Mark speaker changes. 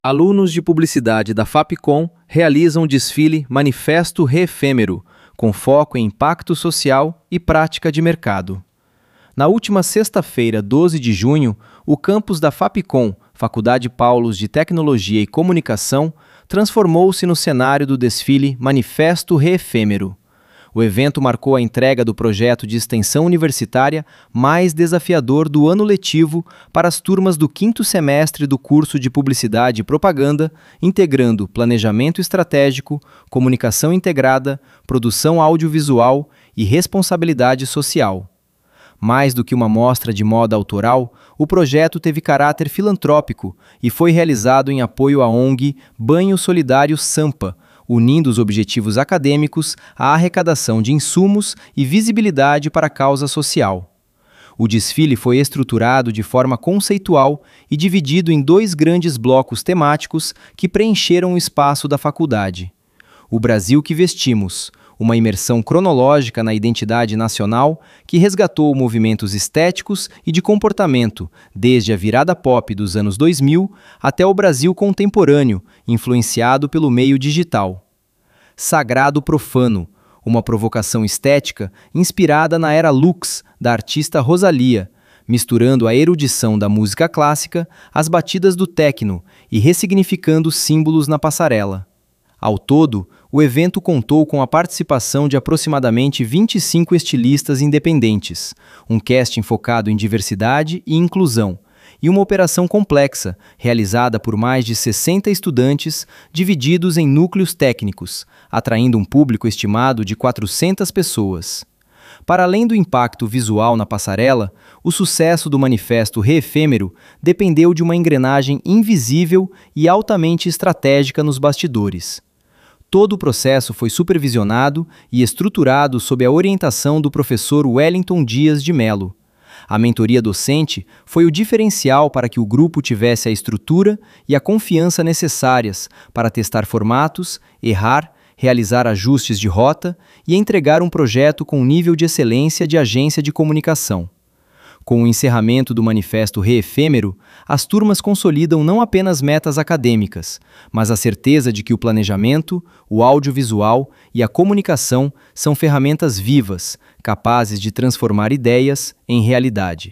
Speaker 1: Alunos de publicidade da Fapcom realizam o desfile Manifesto Reefêmero, com foco em impacto social e prática de mercado. Na última sexta-feira, 12 de junho, o campus da Fapcom, Faculdade Paulus de Tecnologia e Comunicação, transformou-se no cenário do desfile Manifesto Reefêmero. O evento marcou a entrega do projeto de extensão universitária mais desafiador do ano letivo para as turmas do 5º semestre do curso de Publicidade e Propaganda, integrando planejamento estratégico, comunicação integrada, produção audiovisual e responsabilidade social. Mais do que uma mostra de moda autoral, o projeto teve caráter filantrópico e foi realizado em apoio à ONG Banho Solidário Sampa, unindo os objetivos acadêmicos à arrecadação de insumos e visibilidade para a causa social. O desfile foi estruturado de forma conceitual e dividido em 2 grandes blocos temáticos que preencheram o espaço da faculdade. O Brasil que vestimos, uma imersão cronológica na identidade nacional que resgatou movimentos estéticos e de comportamento, desde a virada pop dos anos 2000 até o Brasil contemporâneo, influenciado pelo meio digital. Sagrado Profano, uma provocação estética inspirada na era Lux, da artista Rosalía, misturando a erudição da música clássica às batidas do techno e ressignificando símbolos na passarela. Ao todo, o evento contou com a participação de aproximadamente 25 estilistas independentes, um casting focado em diversidade e inclusão, e uma operação complexa, realizada por mais de 60 estudantes, divididos em núcleos técnicos, atraindo um público estimado de 400 pessoas. Para além do impacto visual na passarela, o sucesso do Manifesto Reefêmero dependeu de uma engrenagem invisível e altamente estratégica nos bastidores. Todo o processo foi supervisionado e estruturado sob a orientação do professor Wellington Dias de Mello. A mentoria docente foi o diferencial para que o grupo tivesse a estrutura e a confiança necessárias para testar formatos, errar, realizar ajustes de rota e entregar um projeto com nível de excelência de agência de comunicação. Com o encerramento do Manifesto Reefêmero, as turmas consolidam não apenas metas acadêmicas, mas a certeza de que o planejamento, o audiovisual e a comunicação são ferramentas vivas, capazes de transformar ideias em realidade.